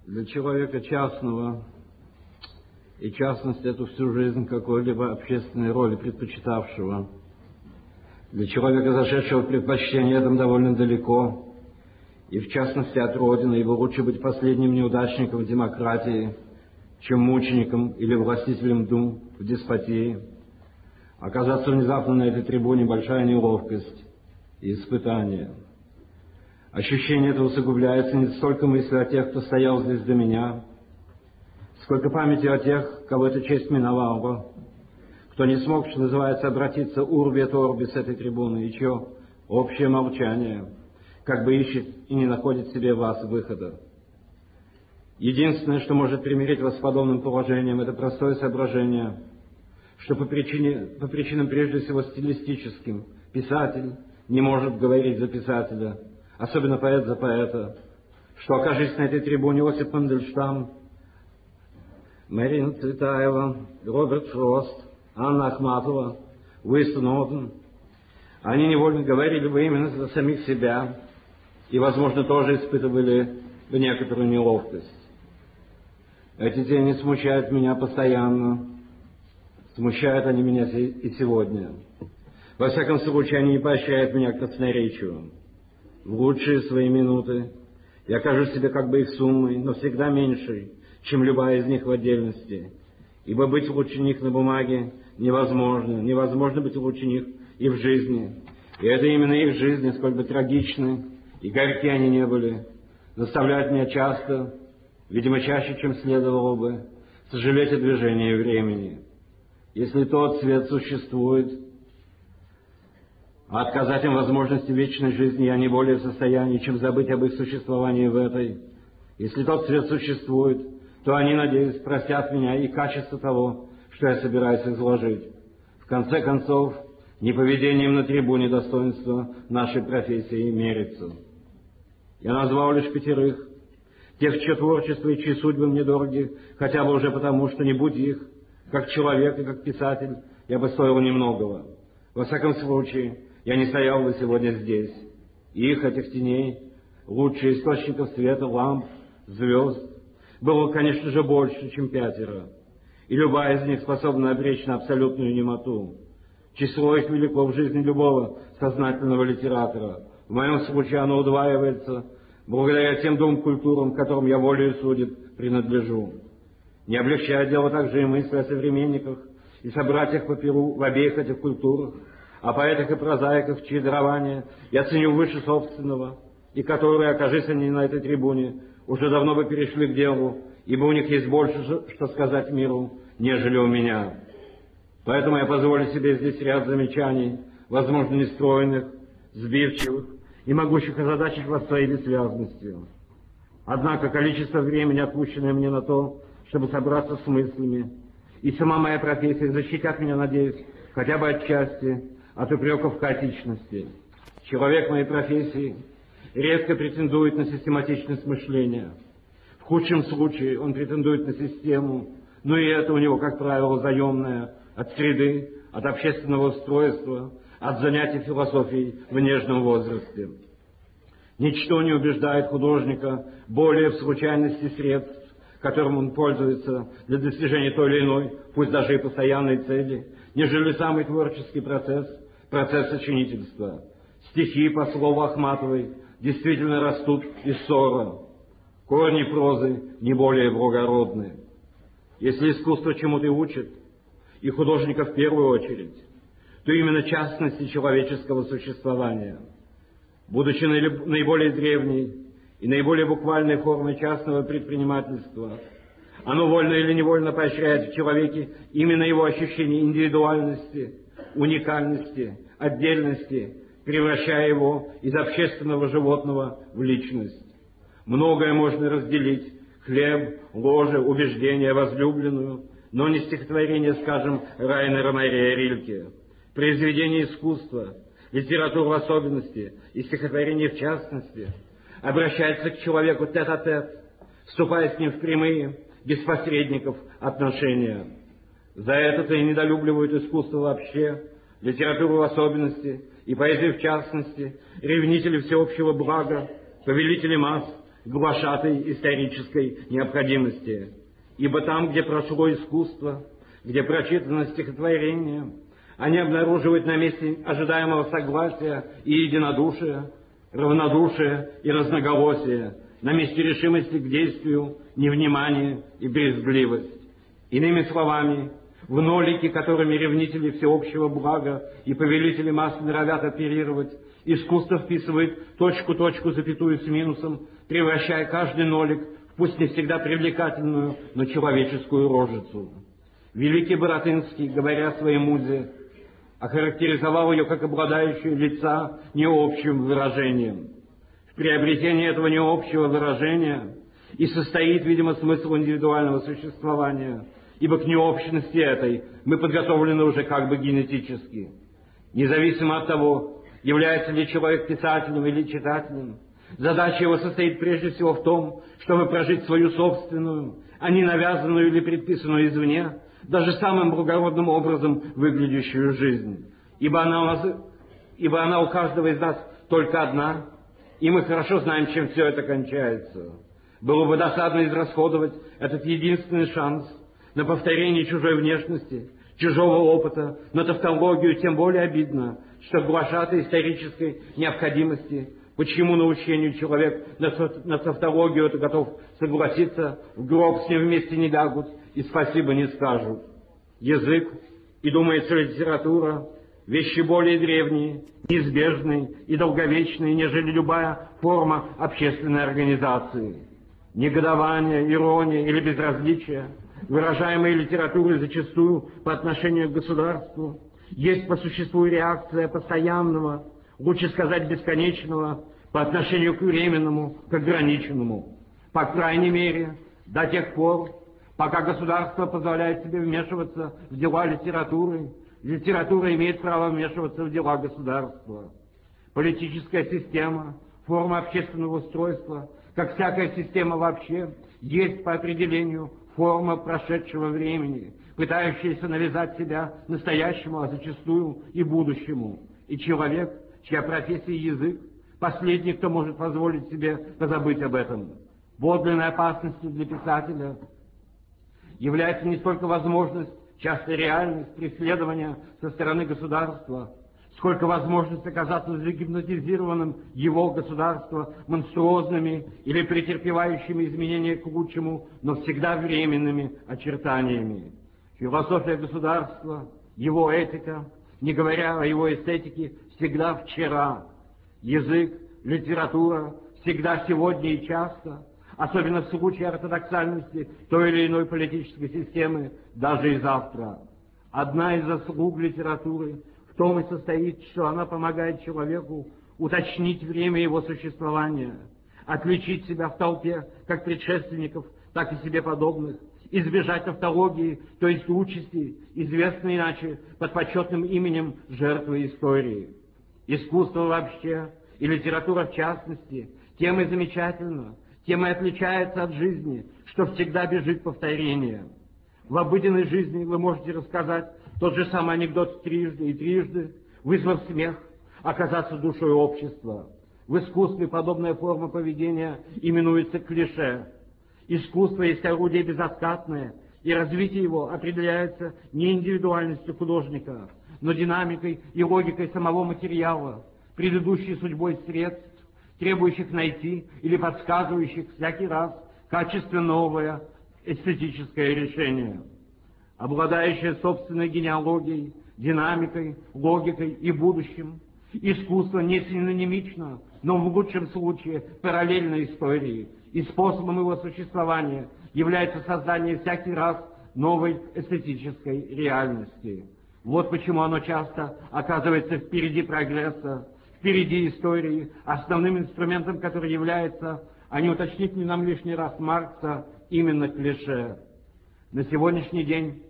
Для человека частного, и частность эту всю жизнь какой-либо общественной роли предпочитавшего, для человека, зашедшего в предпочтение этом довольно далеко, и в частности от Родины, ибо лучше быть последним неудачником в демократии, чем мучеником или властителем дум в деспотии. Оказаться внезапно на этой трибуне — большая неловкость и испытание. Ощущение это усугубляется не столько мыслью о тех, кто стоял здесь до меня, сколько памятью о тех, кого эта честь миновала, кто не смог, что называется, обратиться урби et orbi с этой трибуны, и чье общее молчание как бы ищет и не находит себе вас выхода. Единственное, что может примирить вас с подобным положением, это простое соображение, что по причинам прежде всего стилистическим писатель не может говорить за писателя, особенно поэт за поэта, что, окажись на этой трибуне Осип Мандельштам, Марина Цветаева, Роберт Фрост, Анна Ахматова, Уинстон Оден, они невольно говорили бы именно за самих себя и, возможно, тоже испытывали бы некоторую неловкость. Эти тени смущают меня постоянно, смущают они меня и сегодня. Во всяком случае, они не поощряют меня к красноречию. В лучшие свои минуты я кажусь себе как бы их суммой, но всегда меньшей, чем любая из них в отдельности, ибо быть лучше них на бумаге невозможно, невозможно быть лучше них и в жизни. И это именно их жизни, сколь бы трагичны и горьки они не были, заставляют меня часто, видимо, чаще, чем следовало бы, сожалеть о движении времени. Если тот свет существует, а отказать им возможности вечной жизни я не более в состоянии, чем забыть об их существовании в этой. Если тот свет существует, то они, надеюсь, простят меня и качество того, что я собираюсь изложить. В конце концов, не поведением на трибуне достоинства нашей профессии мерится. Я назвал лишь 5, тех, чье творчество и чьи судьбы мне дороги, хотя бы уже потому, что не будь их, как человек и как писатель, я бы стоил немногого. Во всяком случае, я не стоял бы сегодня здесь. Их, этих теней, лучших источников света, ламп, звезд, было, конечно же, больше, чем 5, и любая из них способна обречь на абсолютную немоту. Число их велико в жизни любого сознательного литератора. В моем случае оно удваивается благодаря тем 2 культурам, которым я волею судеб принадлежу. Не облегчая дело также и мысли о современниках и собратьях по перу в обеих этих культурах, о поэтах и прозаиках, чьи дарования я ценю выше собственного, и которые, окажись они на этой трибуне, уже давно бы перешли к делу, ибо у них есть больше, что сказать миру, нежели у меня. Поэтому я позволю себе здесь ряд замечаний, возможно, нестройных, сбивчивых и могущих озадачить вас своей бессвязностью. Однако количество времени, отпущенное мне на то, чтобы собраться с мыслями, и сама моя профессия защитят меня, надеюсь, хотя бы отчасти от упреков в хаотичности. Человек моей профессии редко претендует на систематичность мышления. В худшем случае он претендует на систему, но и это у него, как правило, заемное от среды, от общественного устройства, от занятий философией в нежном возрасте. Ничто не убеждает художника более в случайности средств, которым он пользуется для достижения той или иной, пусть даже и постоянной цели, нежели самый творческий процесс сочинительства. Стихи, по слову Ахматовой, действительно растут из ссора. Корни прозы не более благородны. Если искусство чему-то и учит, и художника в первую очередь, то именно частности человеческого существования. Будучи наиболее древней и наиболее буквальной формой частного предпринимательства, оно вольно или невольно поощряет в человеке именно его ощущение индивидуальности, уникальности, отдельности, превращая его из общественного животного в личность. Многое можно разделить: хлеб, ложе, убеждения, возлюбленную, но не стихотворение, скажем, Райнера Мария Рильке. Произведение искусства, литература в особенности и стихотворение в частности обращается к человеку тет-а-тет, вступая с ним в прямые, без посредников, отношения. За это-то и недолюбливают искусство вообще, литературу в особенности и поэзию в частности, ревнители всеобщего блага, повелители масс, глашатай исторической необходимости. Ибо там, где прошло искусство, где прочитано стихотворение, они обнаруживают на месте ожидаемого согласия и единодушия, равнодушия и разноголосия, на месте решимости к действию, невнимание и брезгливость. Иными словами, в нолике, которыми ревнители всеобщего блага и повелители масс норовят оперировать, искусство вписывает точку, запятую с минусом, превращая каждый нолик в пусть не всегда привлекательную, но человеческую рожицу. Великий Баратынский, говоря о своей музе, охарактеризовал ее как обладающую лица необщим выражением. В приобретении этого необщего выражения и состоит, видимо, смысл индивидуального существования, ибо к необщности этой мы подготовлены уже как бы генетически. Независимо от того, является ли человек писателем или читателем, задача его состоит прежде всего в том, чтобы прожить свою собственную, а не навязанную или предписанную извне, даже самым благородным образом выглядящую жизнь. Ибо она у каждого из нас только одна, и мы хорошо знаем, чем все это кончается. Было бы досадно израсходовать этот единственный шанс на повторение чужой внешности, чужого опыта, на тавтологию. Тем более обидно, что глашатай исторической необходимости, почему научению человек на тавтологию это готов согласиться, в гроб с ним вместе не лягут и спасибо не скажут. Язык и, думается, литература — вещи более древние, неизбежные и долговечные, нежели любая форма общественной организации. Негодование, ирония или безразличие, выражаемые литературой зачастую по отношению к государству, есть по существу реакция постоянного, лучше сказать бесконечного, по отношению к временному, к ограниченному. По крайней мере, до тех пор, пока государство позволяет себе вмешиваться в дела литературы, литература имеет право вмешиваться в дела государства. Политическая система, форма общественного устройства, как всякая система вообще, есть по определению форма прошедшего времени, пытающаяся навязать себя настоящему, а зачастую и будущему. И человек, чья профессия язык, последний, кто может позволить себе позабыть об этом. Подлинной опасностью для писателя является не столько возможность, часто реальность преследования со стороны государства, сколько возможность оказаться загипнотизированным его государства монструозными или претерпевающими изменения к лучшему, но всегда временными очертаниями. Философия государства, его этика, не говоря о его эстетике, всегда вчера. Язык, литература всегда сегодня и часто, особенно в случае ортодоксальности той или иной политической системы, даже и завтра. Одна из заслуг литературы в том и состоит, что она помогает человеку уточнить время его существования, отличить себя в толпе как предшественников, так и себе подобных, избежать тавтологии, то есть участи, известной иначе под почетным именем жертвы истории. Искусство вообще и литература в частности тем и замечательно, тем и отличается от жизни, что всегда бежит повторение. В обыденной жизни вы можете рассказать тот же самый анекдот трижды и трижды, вызвав смех, оказаться душой общества. В искусстве подобная форма поведения именуется клише. Искусство есть орудие безоткатное, и развитие его определяется не индивидуальностью художника, но динамикой и логикой самого материала, предыдущей судьбой средств, требующих найти или подсказывающих всякий раз качественно новое эстетическое решение. Обладающее собственной генеалогией, динамикой, логикой и будущим, искусство не синонимично, но в лучшем случае параллельно истории, и способом его существования является создание всякий раз новой эстетической реальности. Вот почему оно часто оказывается впереди прогресса, впереди истории, основным инструментом, который является, а не уточнить ли нам лишний раз Маркса, именно клише. На сегодняшний день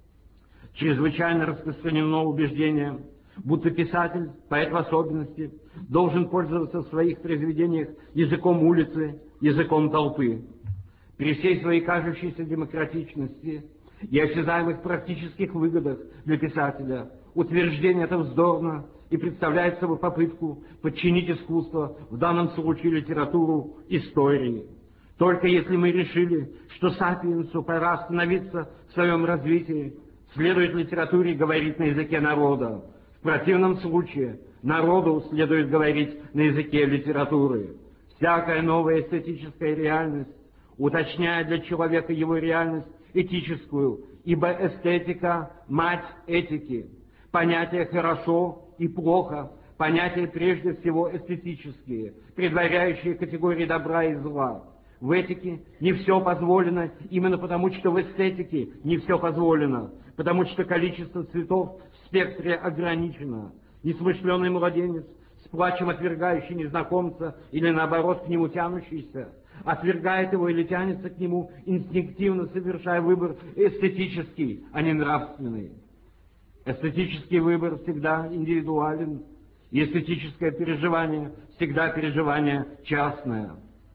чрезвычайно распространено убеждение, будто писатель, поэт в особенности, должен пользоваться в своих произведениях языком улицы, языком толпы. При всей своей кажущейся демократичности и осязаемых практических выгодах для писателя утверждение это вздорно и представляет собой попытку подчинить искусство, в данном случае литературу, истории. Только если мы решили, что сапиенсу пора остановиться в своем развитии, следует литературе говорить на языке народа. В противном случае народу следует говорить на языке литературы. Всякая новая эстетическая реальность, уточняя для человека его реальность этическую, ибо эстетика – мать этики. Понятия «хорошо» и «плохо», понятия прежде всего эстетические, предваряющие категории добра и зла. В этике не все позволено именно потому, что в эстетике не все позволено, потому что количество цветов в спектре ограничено. Несмышленый младенец, с плачем отвергающий незнакомца или наоборот к нему тянущийся, отвергает его или тянется к нему, инстинктивно совершая выбор эстетический, а не нравственный. Эстетический выбор всегда индивидуален, и эстетическое переживание всегда переживание частное.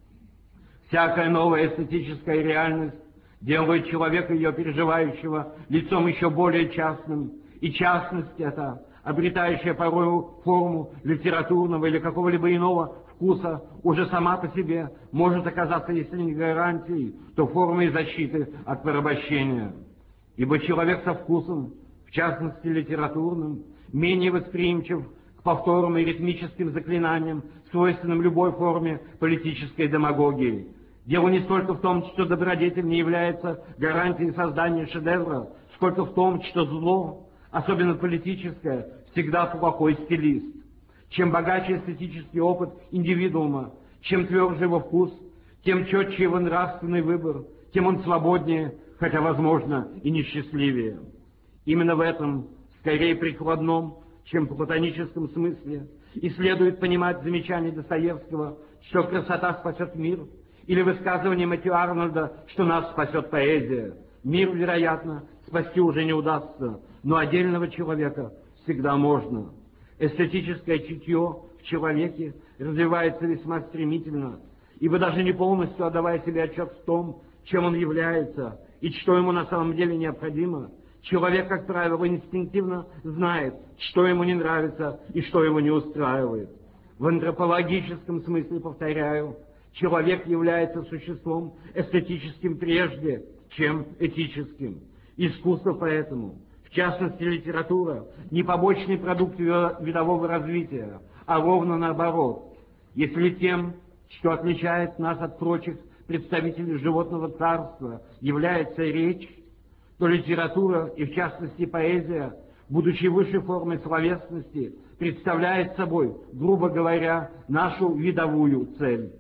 Всякая новая эстетическая реальность делает человека, ее переживающего, лицом еще более частным, и частность эта, обретающая порою форму литературного или какого-либо иного вкуса, уже сама по себе может оказаться, если не гарантией, то формой защиты от порабощения. Ибо человек со вкусом, в частности литературным, менее восприимчив к повторным и ритмическим заклинаниям, свойственным любой форме политической демагогии. Дело не столько в том, что добродетель не является гарантией создания шедевра, сколько в том, что зло, особенно политическое, всегда плохой стилист. Чем богаче эстетический опыт индивидуума, чем тверже его вкус, тем четче его нравственный выбор, тем он свободнее, хотя, возможно, и несчастливее. Именно в этом, скорее прикладном, чем платоническом смысле, и следует понимать замечание Достоевского, что красота спасет мир, или высказывание Мэтью Арнольда, что нас спасет поэзия. Мир, вероятно, спасти уже не удастся, но отдельного человека всегда можно. Эстетическое чутье в человеке развивается весьма стремительно, ибо даже не полностью отдавая себе отчет в том, чем он является и что ему на самом деле необходимо, человек, как правило, инстинктивно знает, что ему не нравится и что его не устраивает. В антропологическом смысле, повторяю, человек является существом эстетическим прежде, чем этическим. Искусство поэтому, в частности литература, не побочный продукт видового развития, а ровно наоборот. Если тем, что отличает нас от прочих представителей животного царства, является речь, то литература, и в частности поэзия, будучи высшей формой словесности, представляет собой, грубо говоря, нашу видовую цель.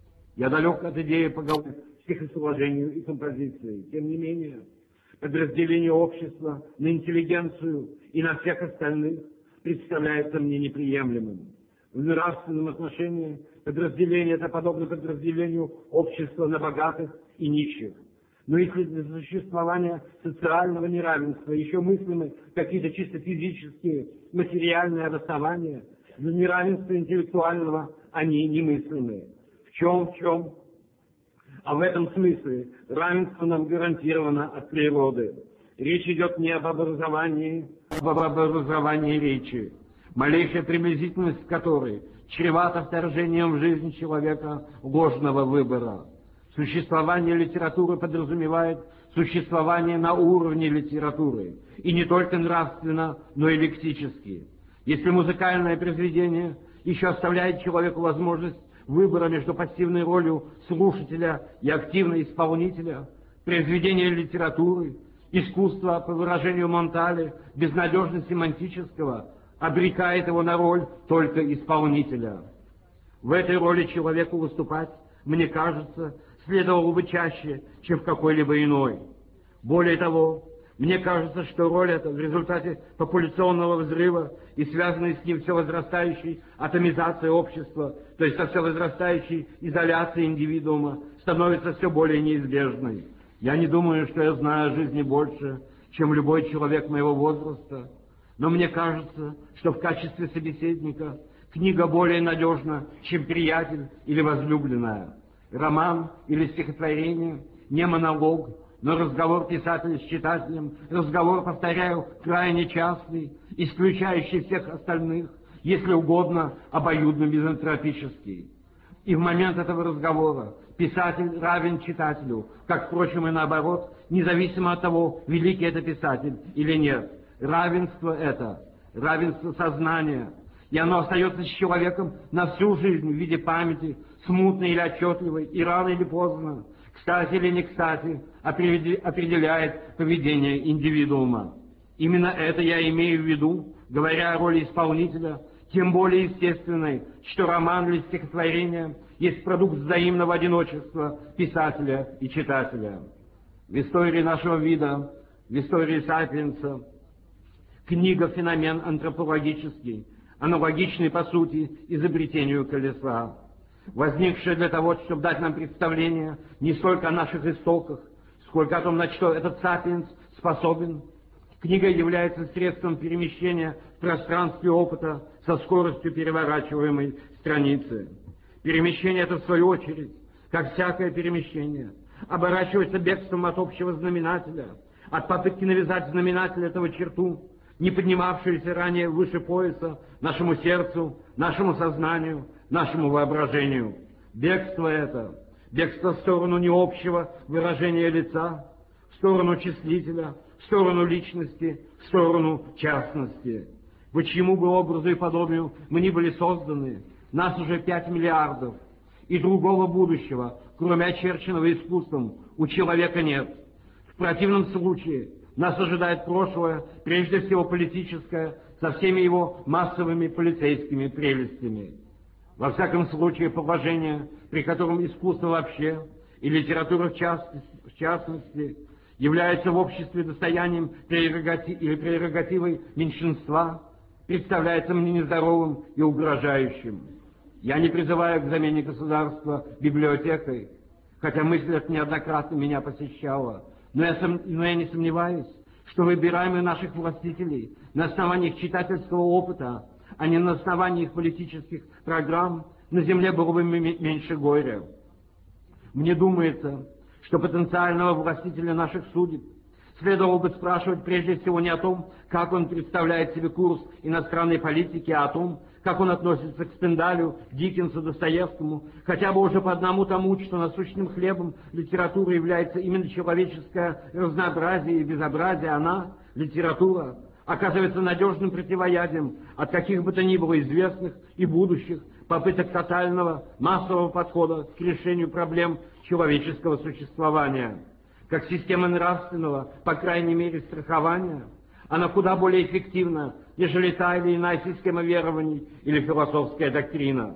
Я далек от идеи поговорить стихосложению и композиции. Тем не менее, подразделение общества на интеллигенцию и на всех остальных представляется мне неприемлемым. В нравственном отношении подразделение это подобно подразделению общества на богатых и нищих. Но если для существования социального неравенства еще мыслимы какие-то чисто физические, материальные расставания, для неравенства интеллектуального они немыслимы. В чем? А в этом смысле равенство нам гарантировано от природы. Речь идет не об образовании, а об образовании речи, малейшая приблизительность которой чревата вторжением в жизнь человека ложного выбора. Существование литературы подразумевает существование на уровне литературы, и не только нравственно, но и лексически. Если музыкальное произведение еще оставляет человеку возможность выбора между пассивной ролью слушателя и активной исполнителя, произведение литературы, искусство, по выражению Монтале, безнадежно семантического, обрекает его на роль только исполнителя. В этой роли человеку выступать, мне кажется, следовало бы чаще, чем в какой-либо иной. Более того, мне кажется, что роль эта в результате популяционного взрыва и связанной с ним все возрастающей атомизации общества, то есть со все возрастающей изоляцией индивидуума, становится все более неизбежной. Я не думаю, что я знаю о жизни больше, чем любой человек моего возраста, но мне кажется, что в качестве собеседника книга более надежна, чем приятель или возлюбленная. Роман или стихотворение не монолог, но разговор писателя с читателем, разговор, повторяю, крайне частный, исключающий всех остальных, если угодно, обоюдно-мизантропический. И в момент этого разговора писатель равен читателю, как, впрочем, и наоборот, независимо от того, великий это писатель или нет. Равенство это, равенство сознания, и оно остается с человеком на всю жизнь в виде памяти, смутной или отчетливой, и рано или поздно, кстати или не кстати, определяет поведение индивидуума. Именно это я имею в виду, говоря о роли исполнителя, тем более естественной, что роман или стихотворение есть продукт взаимного одиночества писателя и читателя. В истории нашего вида, в истории сапиенса, книга – феномен антропологический, аналогичный, по сути, изобретению колеса, возникшая для того, чтобы дать нам представление не столько о наших истоках, сколько о том, на что этот сапиенс способен. Книга является средством перемещения в пространстве опыта со скоростью переворачиваемой страницы. Перемещение это, в свою очередь, как всякое перемещение, оборачивается бегством от общего знаменателя, от попытки навязать знаменатель этого черту, не поднимавшуюся ранее выше пояса нашему сердцу, нашему сознанию, нашему воображению. Бегство это, бегство в сторону необщего выражения лица, в сторону числителя, в сторону личности, в сторону частности. Почему бы образу и подобию мы не были созданы? Нас уже 5 миллиардов, и другого будущего, кроме очерченного искусством, у человека нет. В противном случае нас ожидает прошлое, прежде всего политическое, со всеми его массовыми полицейскими прелестями. Во всяком случае, положение, при котором искусство вообще и литература в частности является в обществе достоянием или прерогативой меньшинства, представляется мне нездоровым и угрожающим. Я не призываю к замене государства библиотекой, хотя мысль эта неоднократно меня посещала, но я не сомневаюсь, что выбираемые наших властителей на основании их читательского опыта, а не на основании их политических программ, на земле было бы меньше горя. Мне думается, что потенциального властителя наших судеб следовало бы спрашивать прежде всего не о том, как он представляет себе курс иностранной политики, а о том, как он относится к Стендалю, Диккенсу, Достоевскому, хотя бы уже по одному тому, что насущным хлебом литературы является именно человеческое разнообразие и безобразие, она, литература, оказывается надежным противоядием от каких бы то ни было известных и будущих попыток тотального массового подхода к решению проблем человеческого существования. Как система нравственного, по крайней мере, страхования, она куда более эффективна, нежели та или иная система верований или философская доктрина.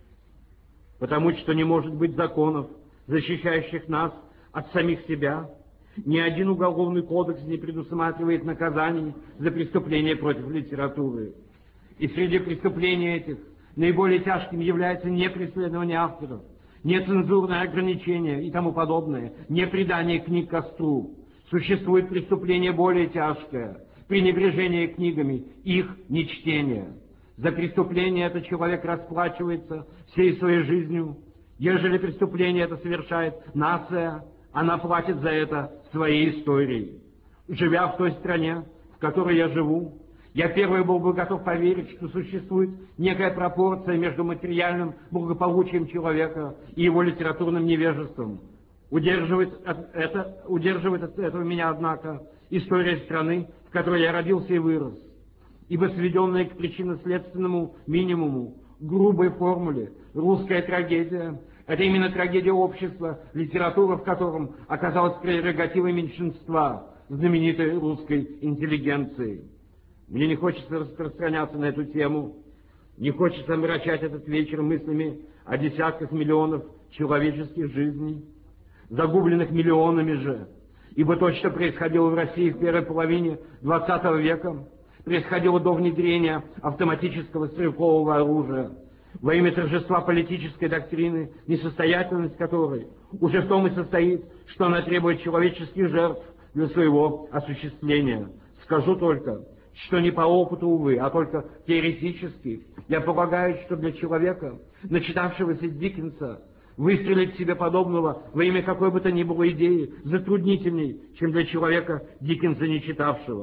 Потому что не может быть законов, защищающих нас от самих себя. Ни один уголовный кодекс не предусматривает наказаний за преступления против литературы. И среди преступлений этих наиболее тяжким является не преследование авторов, не цензурное ограничение и тому подобное, не предание книг костру. Существует преступление более тяжкое – пренебрежение книгами, их нечтение. За преступление этот человек расплачивается всей своей жизнью. Ежели преступление это совершает нация, она платит за это своей историей. Живя в той стране, в которой я живу, я первый был бы готов поверить, что существует некая пропорция между материальным благополучием человека и его литературным невежеством. Удерживает от этого меня, однако, история страны, в которой я родился и вырос. Ибо сведенная к причинно-следственному минимуму, грубой формуле, русская трагедия – это именно трагедия общества, литература в котором оказалась прерогативой меньшинства знаменитой русской интеллигенции. Мне не хочется распространяться на эту тему, не хочется омрачать этот вечер мыслями о десятках миллионов человеческих жизней, загубленных миллионами же, ибо то, что происходило в России в первой половине XX века, происходило до внедрения автоматического стрелкового оружия, во имя торжества политической доктрины, несостоятельность которой уже в том и состоит, что она требует человеческих жертв для своего осуществления. Скажу только, что не по опыту, увы, а только теоретически, я полагаю, что для человека, начитавшегося Диккенса, выстрелить себе подобного во имя какой бы то ни было идеи затруднительней, чем для человека Диккенса не читавшего.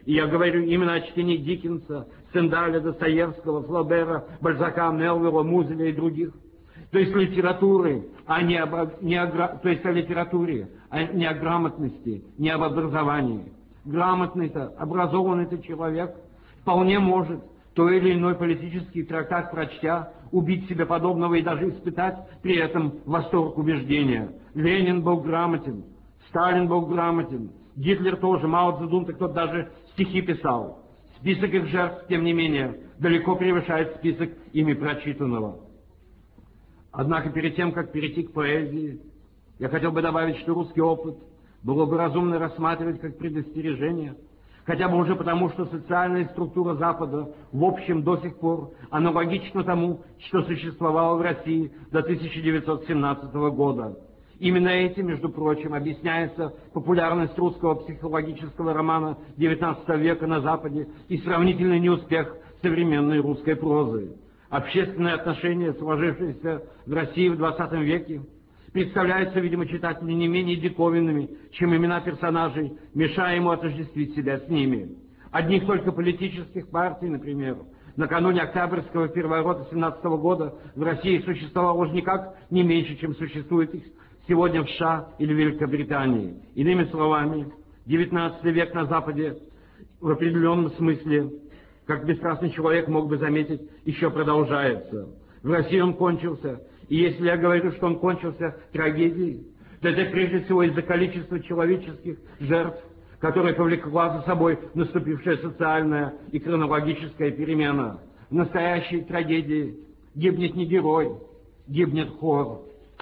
И я говорю именно о чтении Диккенса, Стендаля, Достоевского, Флобера, Бальзака, Мелвилла, Музеля и других. То есть литературы, о литературе, не о грамотности, не об образовании. Грамотный-то, образованный-то человек вполне может то или иной политический трактат прочтя, убить себе подобного и даже испытать при этом восторг убеждения. Ленин был грамотен, Сталин был грамотен, Гитлер тоже, Мао Цзэдун, кто-то даже стихи писал. Список их жертв, тем не менее, далеко превышает список ими прочитанного. Однако перед тем, как перейти к поэзии, я хотел бы добавить, что русский опыт было бы разумно рассматривать как предостережение, хотя бы уже потому, что социальная структура Запада в общем до сих пор аналогична тому, что существовало в России до 1917 года. Именно этим, между прочим, объясняется популярность русского психологического романа XIX века на Западе и сравнительный неуспех современной русской прозы. Общественные отношения, сложившиеся в России в XX веке, представляются, видимо, читателю не менее диковинными, чем имена персонажей, мешая ему отождествить себя с ними. Одних только политических партий, например, накануне Октябрьского переворота 17 года в России существовало уже никак не меньше, чем существует их сегодня в США или Великобритании. Иными словами, XIX век на Западе в определенном смысле, как бесстрастный человек мог бы заметить, еще продолжается. В России он кончился, и если я говорю, что он кончился трагедией, то это прежде всего из-за количества человеческих жертв, которые повлекла за собой наступившая социальная и хронологическая перемена. В настоящей трагедии гибнет не герой, гибнет хор.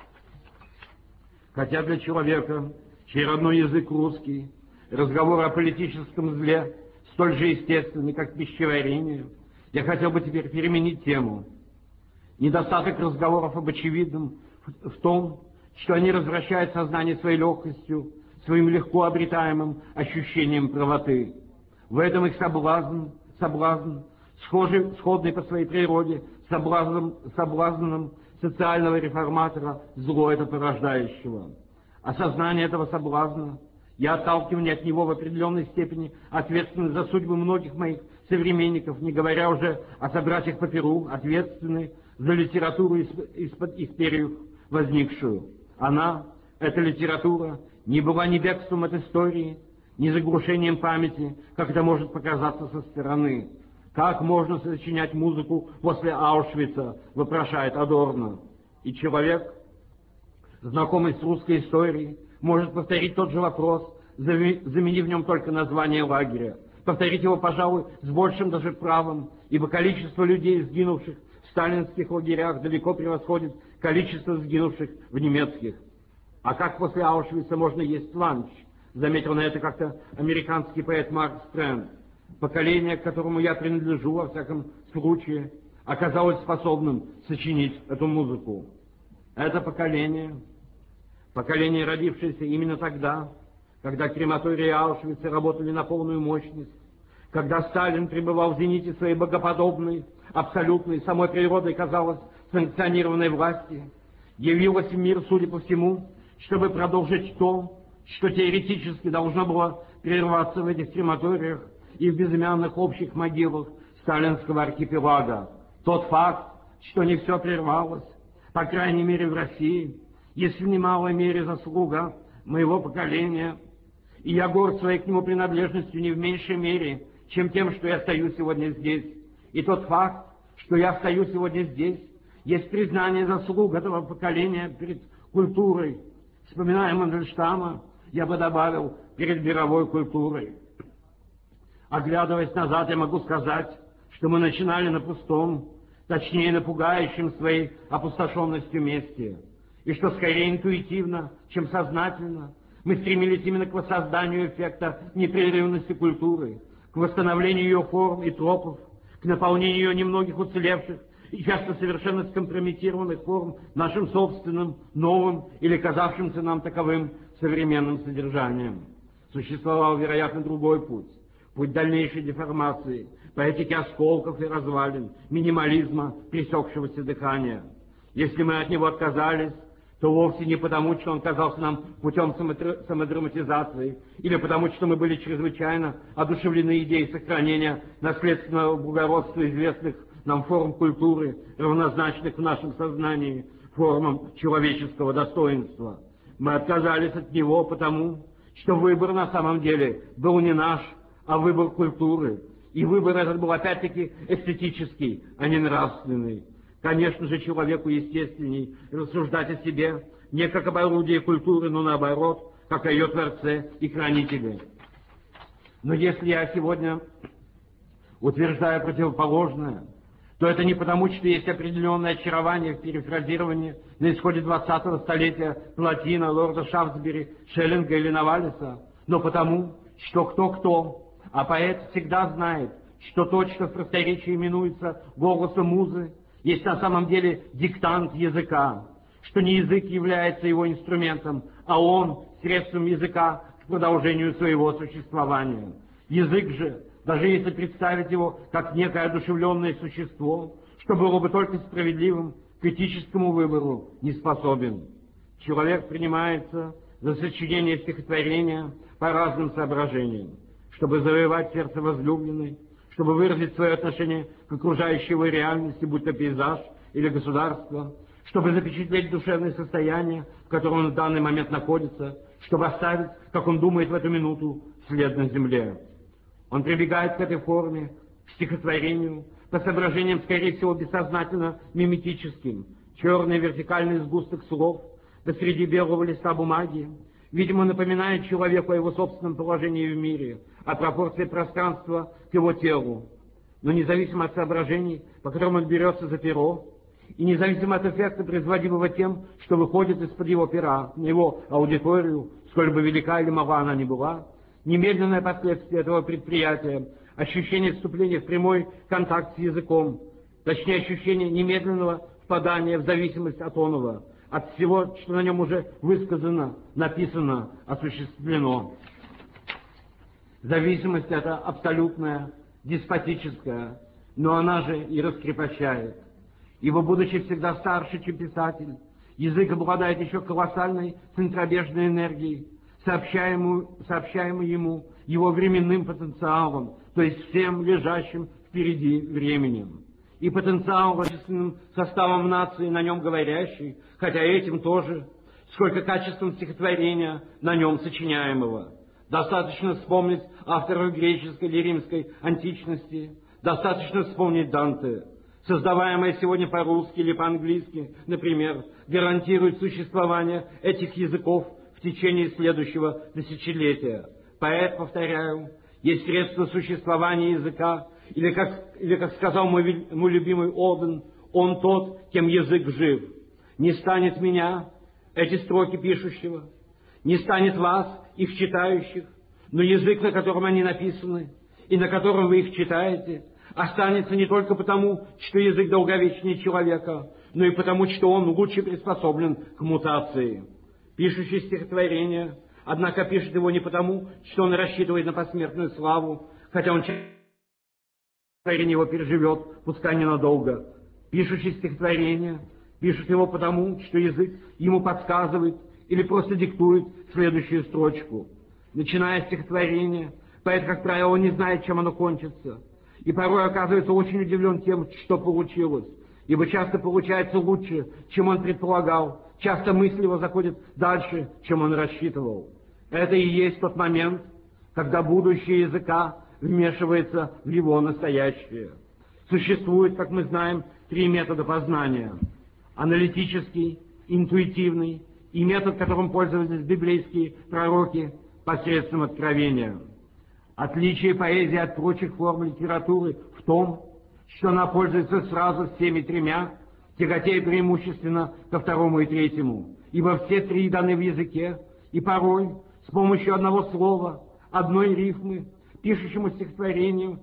Хотя для человека, чей родной язык русский, разговор о политическом зле столь же естественный, как пищеварение, я хотел бы теперь переменить тему. Недостаток разговоров об очевидном в том, что они развращают сознание своей легкостью, своим легко обретаемым ощущением правоты. В этом их соблазн, сходный по своей природе, соблазном социального реформатора, зло это порождающего. Осознание этого соблазна и отталкивание от него в определенной степени ответственны за судьбы многих моих современников, не говоря уже о собратьях по перу, ответственны за литературу из-под их перьев возникшую. Она, эта литература, не была ни бегством от истории, ни заглушением памяти, как это может показаться со стороны. Как можно сочинять музыку после Аушвица, вопрошает Адорно. И человек, знакомый с русской историей, может повторить тот же вопрос, заменив в нем только название лагеря. Повторить его, пожалуй, с большим даже правом, ибо количество людей, сгинувших в сталинских лагерях, далеко превосходит количество сгинувших в немецких. А как после Аушвица можно есть ланч? Заметил на это как-то американский поэт Марк Стрэнд. Поколение, к которому я принадлежу, во всяком случае, оказалось способным сочинить эту музыку. Это поколение, родившееся именно тогда, когда крематории Аушвица работали на полную мощность, когда Сталин пребывал в зените своей богоподобной, абсолютной, самой природой, казалось, санкционированной власти, явилось в мир, судя по всему, чтобы продолжить то, что теоретически должно было прерваться в этих крематориях и в безымянных общих могилах сталинского архипелага. Тот факт, что не все прервалось, по крайней мере в России, если в немалой мере заслуга моего поколения, и я горд своей к нему принадлежностью не в меньшей мере, чем тем, что я стою сегодня здесь. И тот факт, что я стою сегодня здесь, есть признание заслуг этого поколения перед культурой. Вспоминая Мандельштама, я бы добавил, перед мировой культурой. Оглядываясь назад, я могу сказать, что мы начинали на пустом, точнее на пугающем своей опустошенностью месте, и что скорее интуитивно, чем сознательно, мы стремились именно к воссозданию эффекта непрерывности культуры, к восстановлению ее форм и тропов, к наполнению ее немногих уцелевших и часто совершенно скомпрометированных форм нашим собственным, новым или казавшимся нам таковым современным содержанием. Существовал, вероятно, другой путь. Путь дальнейшей деформации, поэтики осколков и развалин, минимализма, пресекшегося дыхания. Если мы от него отказались, то вовсе не потому, что он казался нам путем самодраматизации, или потому, что мы были чрезвычайно одушевлены идеей сохранения наследственного благородства известных нам форм культуры, равнозначных в нашем сознании формам человеческого достоинства. Мы отказались от него потому, что выбор на самом деле был не наш, а выбор культуры. И выбор этот был опять-таки эстетический, а не нравственный. Конечно же, человеку естественней рассуждать о себе не как об орудии культуры, но наоборот, как о ее творце и хранителе. Но если я сегодня утверждаю противоположное, то это не потому, что есть определенное очарование в перефразировании на исходе 20-го столетия Платина, лорда Шафсбери, Шеллинга или Новалиса, но потому, что кто-кто, а поэт всегда знает, что то, что в просторечии именуется голосом музы, есть на самом деле диктант языка, что не язык является его инструментом, а он средством языка к продолжению своего существования. Язык же, даже если представить его как некое одушевленное существо, что было бы только справедливым, к этическому выбору не способен. Человек принимается за сочинение стихотворения по разным соображениям, чтобы завоевать сердце возлюбленной, чтобы выразить свое отношение к окружающей его реальности, будь то пейзаж или государство, чтобы запечатлеть душевное состояние, в котором он в данный момент находится, чтобы оставить, как он думает в эту минуту, след на земле. Он прибегает к этой форме, к стихотворению, по соображениям, скорее всего, бессознательно миметическим. Черный вертикальный сгусток слов посреди белого листа бумаги, видимо, напоминает человеку о его собственном положении в мире, о пропорции пространства к его телу. Но независимо от соображений, по которым он берется за перо, и независимо от эффекта, производимого тем, что выходит из-под его пера, на его аудиторию, сколь бы велика или мала она ни была, немедленное последствие этого предприятия, ощущение вступления в прямой контакт с языком, точнее ощущение немедленного впадания в зависимость от оного, от всего, что на нем уже высказано, написано, осуществлено. Зависимость эта абсолютная, деспотическая, но она же и раскрепощает. Ибо, будучи всегда старше, чем писатель, язык обладает еще колоссальной центробежной энергией, сообщаемой ему его временным потенциалом, то есть всем лежащим впереди временем. И потенциал качественным составом нации, на нем говорящий, хотя этим тоже, сколько качеством стихотворения на нем сочиняемого. Достаточно вспомнить авторов греческой или римской античности, достаточно вспомнить Данте. Создаваемое сегодня по-русски или по-английски, например, гарантирует существование этих языков в течение следующего тысячелетия. Поэт, повторяю, есть средство существования языка, или как сказал мой любимый Оден, он тот, кем язык жив. Не станет меня, эти строки пишущего, не станет вас, их читающих, но язык, на котором они написаны, и на котором вы их читаете, останется не только потому, что язык долговечнее человека, но и потому, что он лучше приспособлен к мутации. Пишущий стихотворение, однако пишет его не потому, что он рассчитывает на посмертную славу, хотя он стихотворение его переживет, пускай ненадолго. Пишущий стихотворение пишет его потому, что язык ему подсказывает или просто диктует следующую строчку. Начиная стихотворение, поэт, как правило, не знает, чем оно кончится, и порой оказывается очень удивлен тем, что получилось, ибо часто получается лучше, чем он предполагал, часто мысль его заходит дальше, чем он рассчитывал. Это и есть тот момент, когда будущее языка вмешивается в его настоящее. Существует, как мы знаем, 3 метода познания: аналитический, интуитивный и метод, которым пользовались библейские пророки посредством откровения. Отличие поэзии от прочих форм литературы в том, что она пользуется сразу всеми 3, тяготея преимущественно ко 2 и 3, ибо все 3 даны в языке, и порой с помощью одного слова, одной рифмы, пишущему стихотворению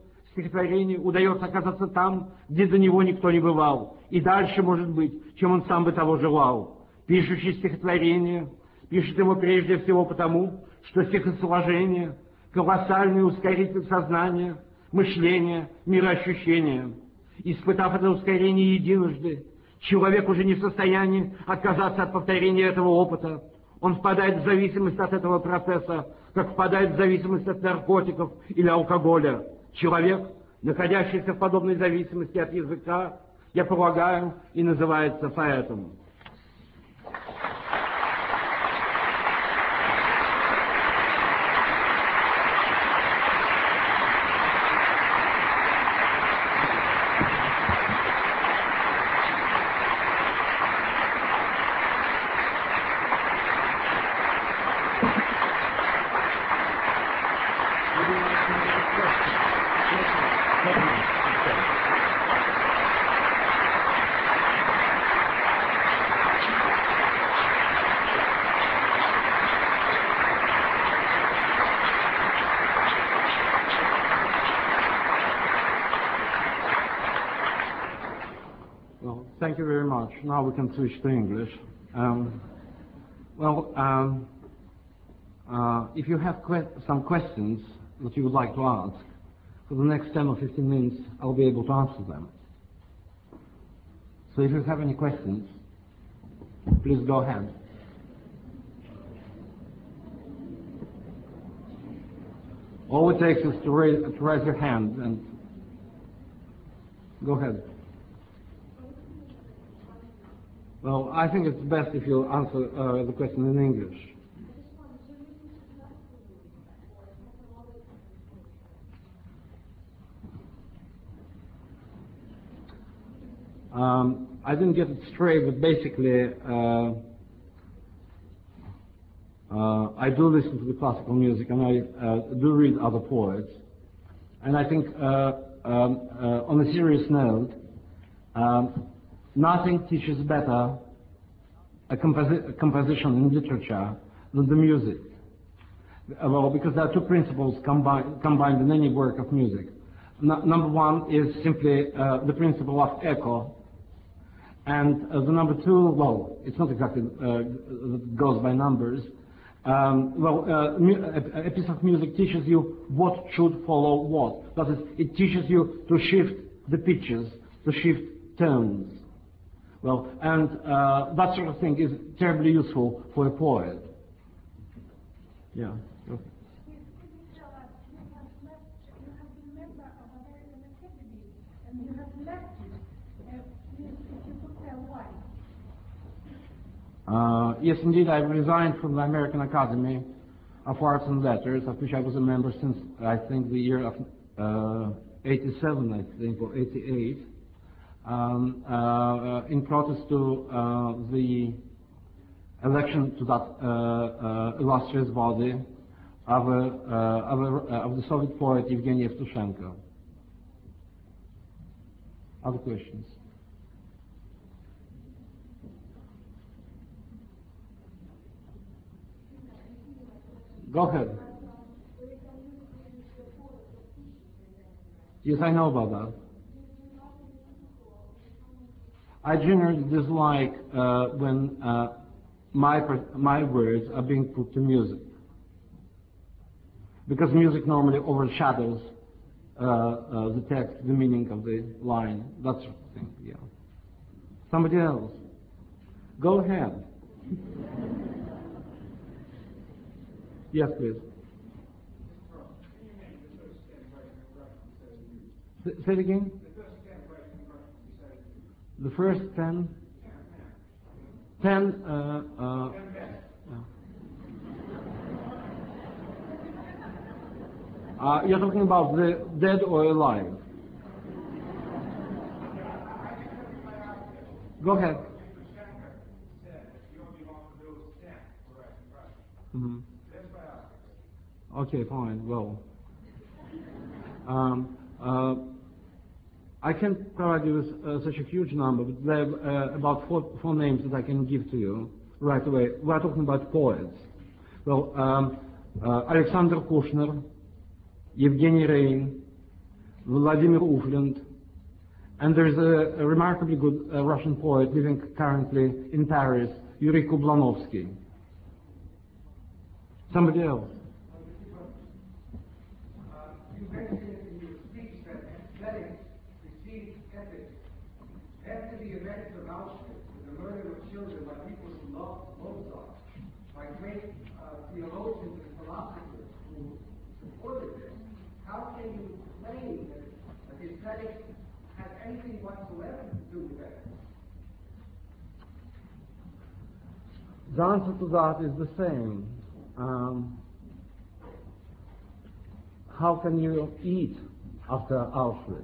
удается оказаться там, где до него никто не бывал, и дальше, может быть, чем он сам бы того желал. Пишущий стихотворение пишет его прежде всего потому, что стихосложение — колоссальный ускоритель сознания, мышления, мироощущения. Испытав это ускорение единожды, Человек уже не в состоянии отказаться от повторения этого опыта. Он впадает в зависимость от этого процесса, как впадает в зависимость от наркотиков или алкоголя. Человек, находящийся в подобной зависимости от языка, я полагаю, и называется поэтом. Well, thank you very much. Now we can switch to English. If you have some questions that you would like to ask, for the next 10 or 15 minutes, I'll be able to answer them. So if you have any questions, please go ahead. All it takes is to raise your hand and go ahead. Well, I think it's best if you answer the question in English. I didn't get it straight, but basically, I do listen to the classical music and I do read other poets. And I think, on a serious note, nothing teaches better a composition in literature than the music. Well, because there are two principles combined in any work of music. Number one is simply the principle of echo. And the number two, well, it's not exactly goes by numbers. A piece of music teaches you what should follow what. That is, it teaches you to shift the pitches, to shift tones. Well, and that sort of thing is terribly useful for a poet. Yeah. Okay. You have been member of American Academy, and you have left it. If you could tell why. Yes, indeed, I resigned from the American Academy of Arts and Letters, of which I was a member since, I think, the year of 87, I think, or 88. In protest to the election to that illustrious body of the Soviet poet Evgeny Evtushenko. Other questions? Go ahead. Yes, I know about that. I generally dislike when my words are being put to music, because music normally overshadows the text, the meaning of the line, that sort of thing. Yeah. Somebody else. Go ahead. Yes, please. Say it again. The first 10? 10, you're talking about the dead or alive? Go ahead. Mm-hmm. Okay, fine. Well, I can't provide you with such a huge number, but there are about four names that I can give to you right away. We are talking about poets. Well, Alexander Kushner, Evgeny Rein, Vladimir Uflind, and there's a remarkably good Russian poet living currently in Paris, Yuri Kublanovsky. Somebody else? You mentioned in your speech that aesthetics precedes ethics. After the events of Auschwitz theologians and philosophers who supported this, how can you claim that aesthetics has anything whatsoever to do with that? The answer to that is the same. How can you eat after Auschwitz?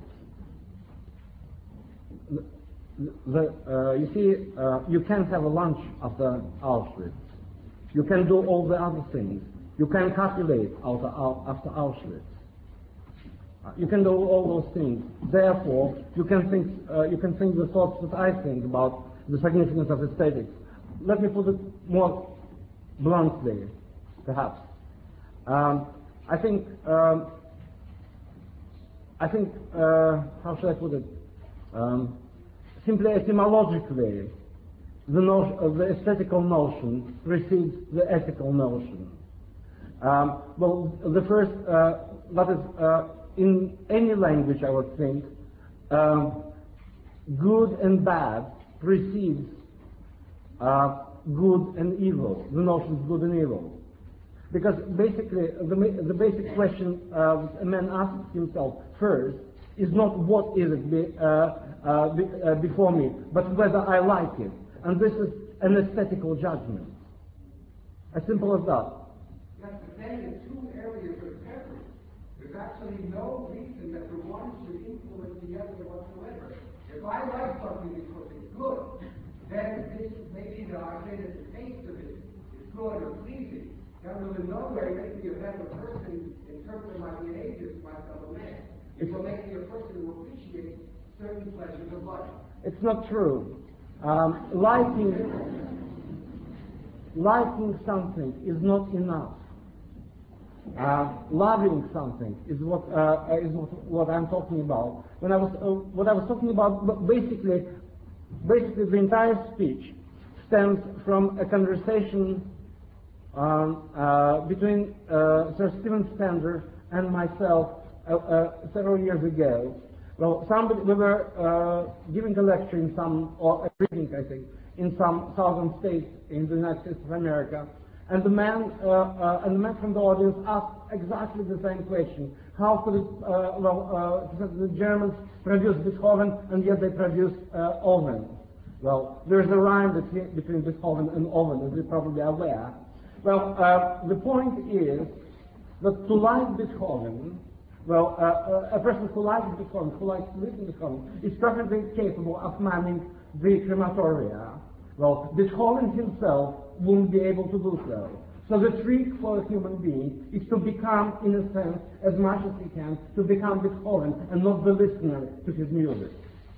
You see, you can't have a lunch after Auschwitz. You can do all the other things. You can calculate after Auschwitz. You can do all those things. Therefore, you can think the thoughts that I think about the significance of aesthetics. Let me put it more bluntly, perhaps. I think, how should I put it? Simply etymologically, the aesthetical notion precedes the ethical notion. Well, the first, that is, in any language, I would think, good and bad precedes good and evil, the notions good and evil. Because basically, the basic question a man asks himself first is not what is it before me, but whether I like it. And this is an aesthetical judgment. As simple as that. Yes, but then in two areas of preference, there's actually no reason that the one should influence the other whatsoever. If I like something because it's good, then this maybe I say that the taste of it is good or pleasing. That will in no way make me a better person in terms of my behavior to my fellow man. It will make me a person who appreciates certain pleasures of life. It's not true. Liking something is not enough. Loving something is what I'm talking about. What I was talking about, basically the entire speech stems from a conversation between Sir Stephen Spender and myself several years ago. Well, we were giving a lecture in or a reading, I think, in some southern states in the United States of America, and the man from the audience asked exactly the same question: how could the Germans produce Beethoven and yet they produce Owen? Well, there's a rhyme between Beethoven and Owen, as you're probably aware. Well, the point is that to like Beethoven, a person who likes Beethoven, who likes to listen to Beethoven, is perfectly capable of manning the crematoria. Well, Beethoven himself won't be able to do so. So the trick for a human being is to become, in a sense, as much as he can, to become Beethoven and not the listener to his music.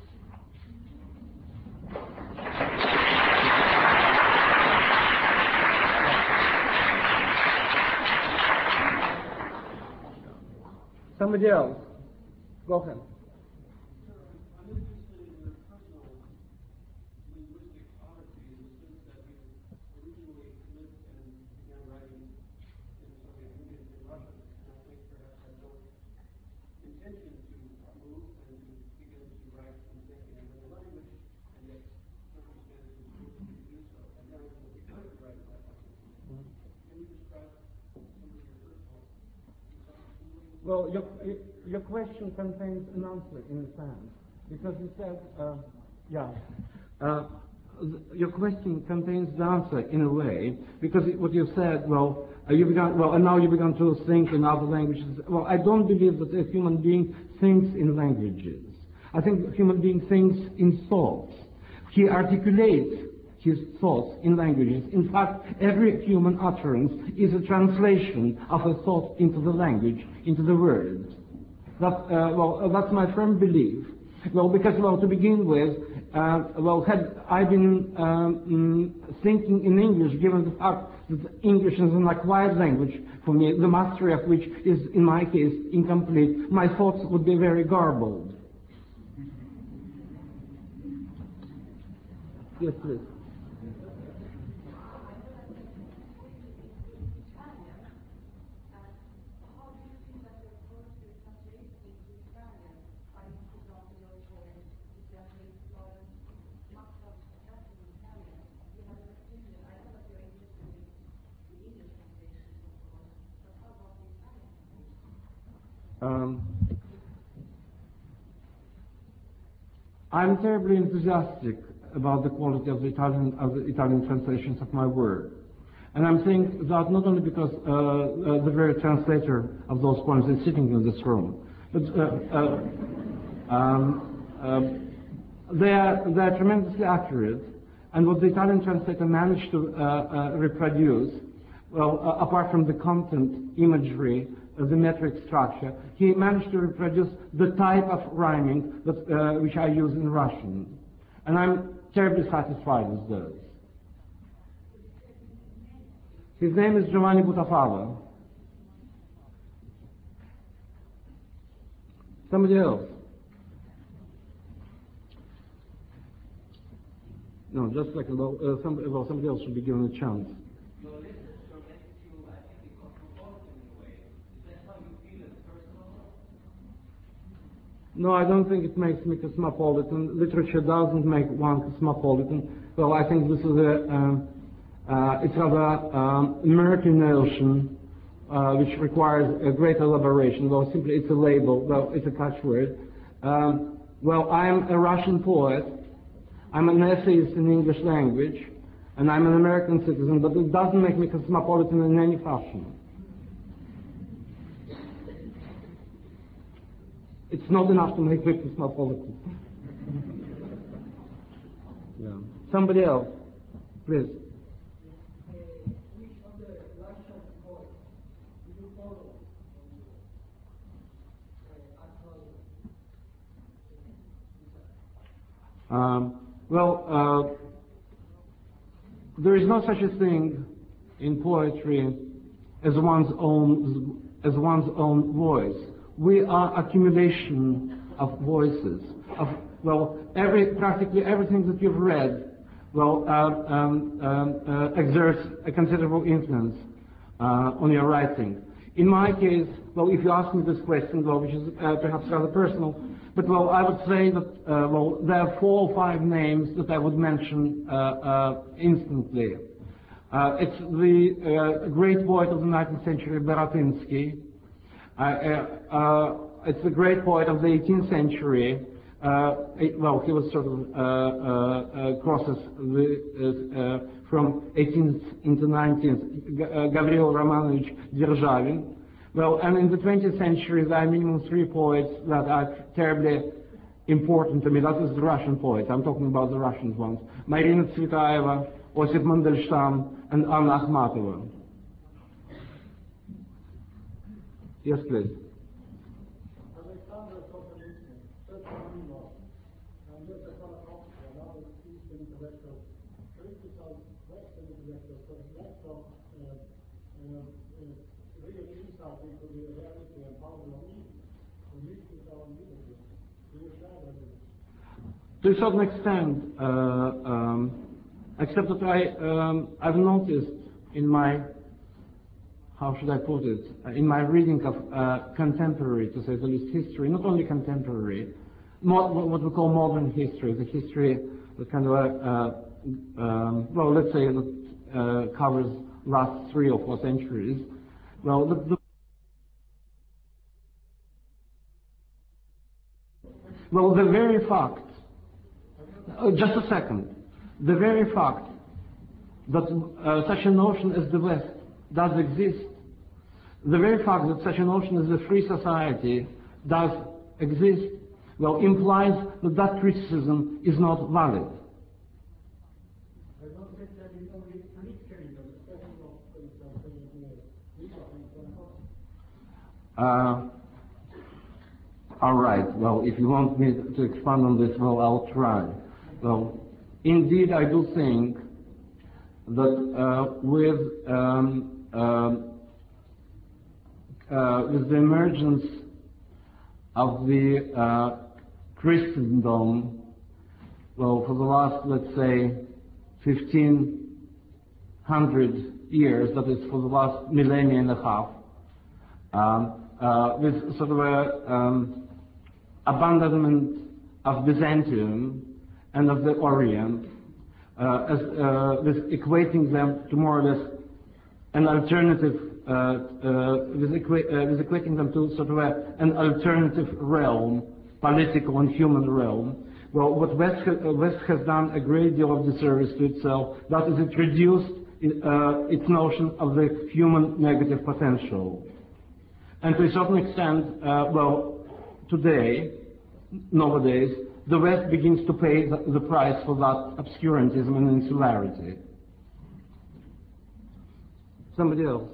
Somebody else. Go ahead. I'm interested in your personal linguistic odyssey in the sense that you originally lived and began writing in the Soviet Union in Russia, and I think perhaps had no intention to move and to begin to write and think in another language, and yet circumstances forced you to do so, and now you began to write that language. Can you describe some of your personal? Well, your question contains an answer in a sense, because you said, your question contains the answer in a way, because what you said, and now you began to think in other languages. Well, I don't believe that a human being thinks in languages. I think a human being thinks in thoughts. He articulates his thoughts in languages. In fact, every human utterance is a translation of a thought into the language, into the words. That's my firm belief. Well, because, to begin with, had I been thinking in English, given the fact that English is an acquired language for me, the mastery of which is, in my case, incomplete, my thoughts would be very garbled. Yes, please. I'm terribly enthusiastic about the quality of the Italian translations of my work. And I'm saying that not only because the very translator of those poems is sitting in this room, but they are tremendously accurate. And what the Italian translator managed to reproduce, well, apart from the content, imagery, the metric structure, he managed to reproduce the type of rhyming that, which I use in Russian. And I'm terribly satisfied with those. His name is Giovanni Butafava. Somebody else? No, just like somebody else should be given a chance. Your literature makes you, I think, cosmopolitan in a way. Is that how you feel as personal? No, I don't think it makes me cosmopolitan. Literature doesn't make one cosmopolitan. Well, I think this is it's rather murky notion which requires a great elaboration. Well, simply it's a label. Well, it's a catchword. Well, I'm a Russian poet. I'm an essayist in English language, and I'm an American citizen, but it doesn't make me cosmopolitan in any fashion. It's not enough to make me cosmopolitan. Yeah. Somebody else, please. Which of the Russian poets do you follow Well, there is no such a thing in poetry as one's own voice. We are accumulation of voices. Practically everything that you've read, exerts a considerable influence on your writing. In my case, well, if you ask me this question, well, which is perhaps rather personal, but well, I would say that there are 4 or 5 names that I would mention instantly. It's the great poet of the 19th century, Baratynsky. It's the great poet of the 18th century. He was sort of crosses from 18th into 19th, Gavril Romanovich Derzhavin. Well, and in the 20th century, there are minimum 3 poets that are terribly important to me. That is the Russian poets. I'm talking about the Russian ones. Marina Tsvetaeva, Osip Mandelstam, and Anna Akhmatova. Yes, please. Alexander Solzhenitsyn, Sergei and Joseph Kalakovsky, another Eastern intellectual, criticized Western intellectuals, but lack of real insight into the reality and power of evil, or misuse our liberty. Do you share that view? To a certain extent, except that I've noticed in my, how should I put it, in my reading of contemporary, to say the least, history, not only contemporary, what we call modern history, the history that kind of, let's say that covers last 3 or 4 centuries. Well, the very fact, just a second, the very fact that such a notion as the West does exist, the very fact that such a notion as a free society does exist, well, implies that that criticism is not valid. I don't think that is only politically, but especially all right. Well, if you want me to expand on this, well, I'll try. Well, indeed, I do think that with the emergence of the Christendom, well, for the last, let's say, 1500 years, that is for the last millennia and a half, with sort of a abandonment of Byzantium and of the Orient, with equating them to more or less an alternative equating them to sort of an alternative realm, political and human realm. Well, what West has done a great deal of disservice to itself. That is, it reduced its notion of the human negative potential. And to a certain extent, nowadays, the West begins to pay the price for that obscurantism and insularity. Somebody else?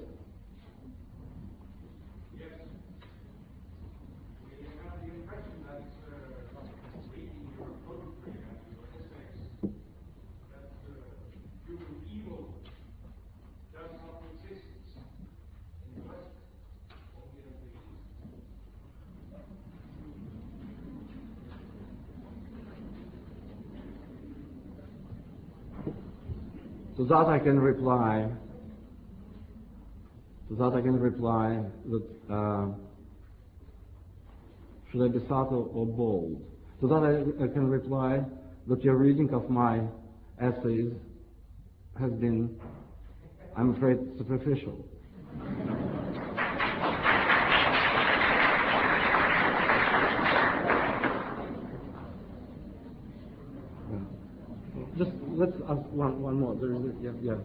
Yes. We have the impression that reading your poetry and your essays, that human evil does not exist in the West, only in the East. To that I can reply that should I be subtle or bold? To that I can reply that your reading of my essays has been, I'm afraid, superficial. Just let's ask one more. There is yeah.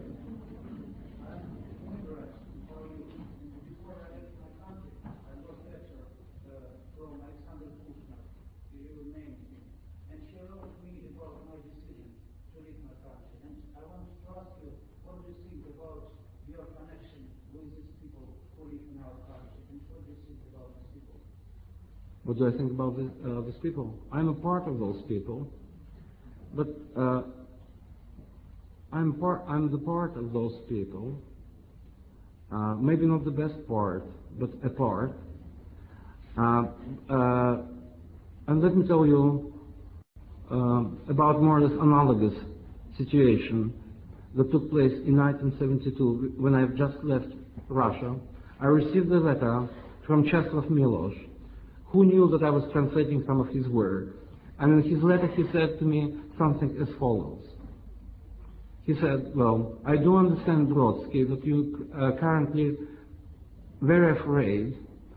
From Alexander Kushner, you will name him, and she wrote me about my decision to leave my country. And I want to ask you, what do you think about your connection with these people who live in our country, and what do you think about these people? What do I think about these people? I'm a part of those people, but I'm the part of those people. Maybe not the best part, but a part. And let me tell you about more or less analogous situation that took place in 1972 when I just left Russia. I received a letter from Czeslaw Milosz, who knew that I was translating some of his work. And in his letter he said to me something as follows. He said, well, I do understand, Brodsky, that you are currently very afraid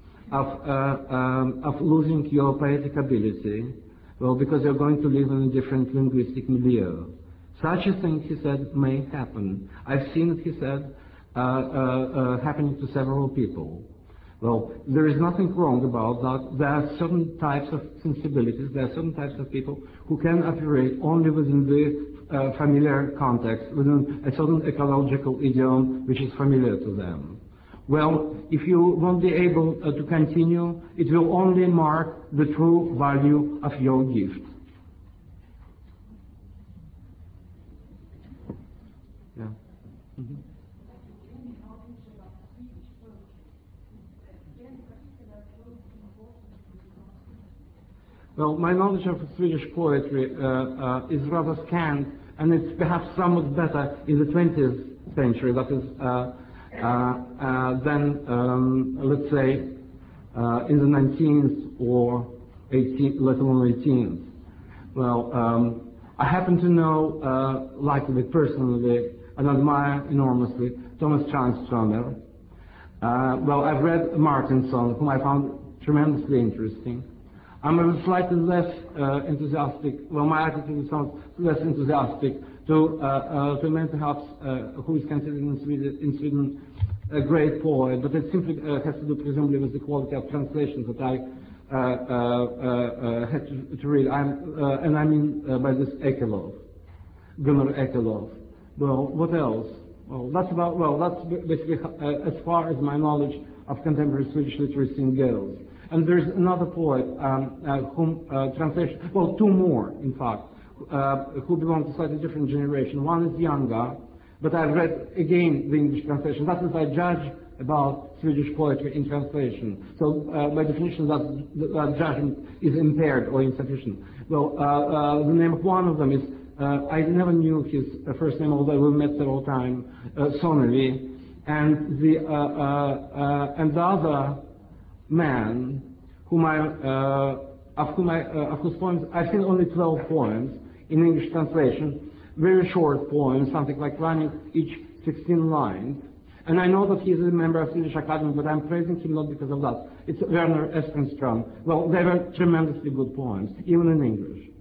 of losing your poetic ability, well, because you're going to live in a different linguistic milieu. Such a thing, he said, may happen. I've seen it, he said, happening to several people. Well, there is nothing wrong about that. There are certain types of sensibilities, there are certain types of people who can operate only within the familiar context, within a certain ecological idiom which is familiar to them. Well, if you won't be able to continue, it will only mark the true value of your gift. Yeah. Mm-hmm. Well, my knowledge of Swedish poetry is rather scant, and it's perhaps somewhat better in the 20th century, that is, than, let's say, in the 19th or 18th, let alone 18th. Well, I happen to know, likely personally, and admire enormously Thomas Tranströmer. Well, I've read Martinson, whom I found tremendously interesting. I'm slightly less enthusiastic, well, my attitude is somewhat less enthusiastic to a man perhaps who is considered in Sweden a great poet, but it simply has to do presumably with the quality of translations that I had to read. And I mean by this Ekelöf, Gunnar Ekelöf. Well, what else? Well, that's basically as far as my knowledge of contemporary Swedish literacy goes. And there's another poet whom translation, well, two more, in fact, who belong to a slightly different generation. One is younger, but I've read, again, the English translation. That is, I judge about Swedish poetry in translation. So, by definition, that judgment is impaired or insufficient. Well, the name of one of them is, I never knew his first name, although we met several times, Sonnevi, and the other man, of whose poems I've seen only 12 poems in English translation, very short poems, something like running each 16 lines. And I know that he's a member of Swedish Academy, but I'm praising him not because of that. It's Werner Espenström. Well, they were tremendously good poems, even in English.